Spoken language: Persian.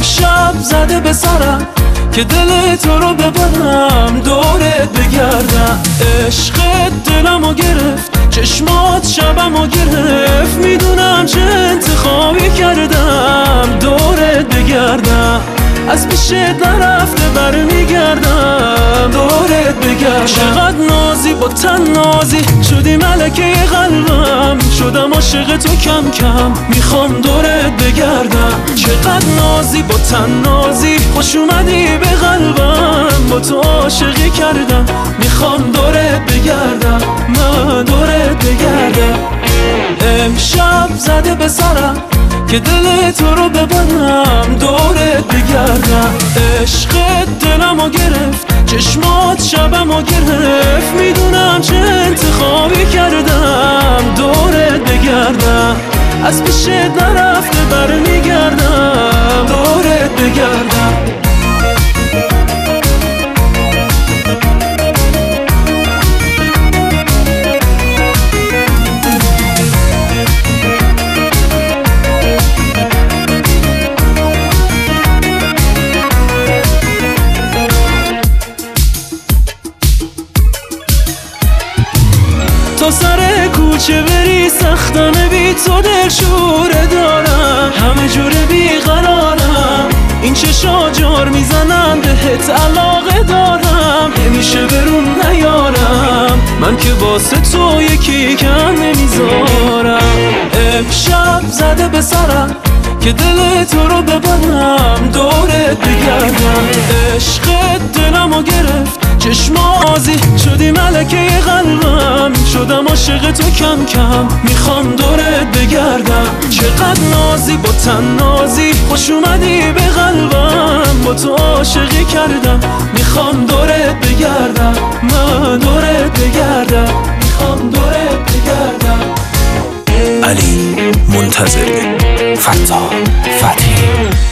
امشب زده به سرم که دل تو رو ببرم دورت بگردم. عشقت دلمو گرفت، چشمات شبمو گرفت، میدونم چه انتخابی کردم دورت بگردم. از پیشت نرفته برمیگردم دورت بگردم. چقدر نازی با تنازی شدی ملکه قلبم، شدم عاشق تو کم کم میخوام دورت بگردم. چقدر نازی با تنازی خوش اومدی به قلبم، با تو عاشقی کردم میخوام دورت بگردم، من دورت بگردم. امشب زده به سرم که دل تو رو ببرم دورت بگردم. عشقت دلمو گرفت، چشمات شبمو گرفت، میدونم چه انتخابی کردم دورت بگردم. از پیشت نرفته برمیگردم دورت بگردم. تا سر کوچه بری سختانه بی تو دلشوره دارم، همه جوره بیقرارم، این چشا جار میزنن بهت علاقه دارم، نمیشه برون نیارم، من که واسه تو یکی کم نمیذارم. امشب زده به سرم که دل تو رو ببرم دورت بگردم. عشقت دلمو گرفت، چشمازی شدی ملکه قلبم، شدم عاشق تو کم کم میخوام دورت بگردم. چقدر نازی با تنازی خوش اومدی به قلبم، با تو عاشقی کردم میخوام دورت بگردم، من دورت بگردم، میخوام دورت بگردم. علی منتظری، فتا فتحی.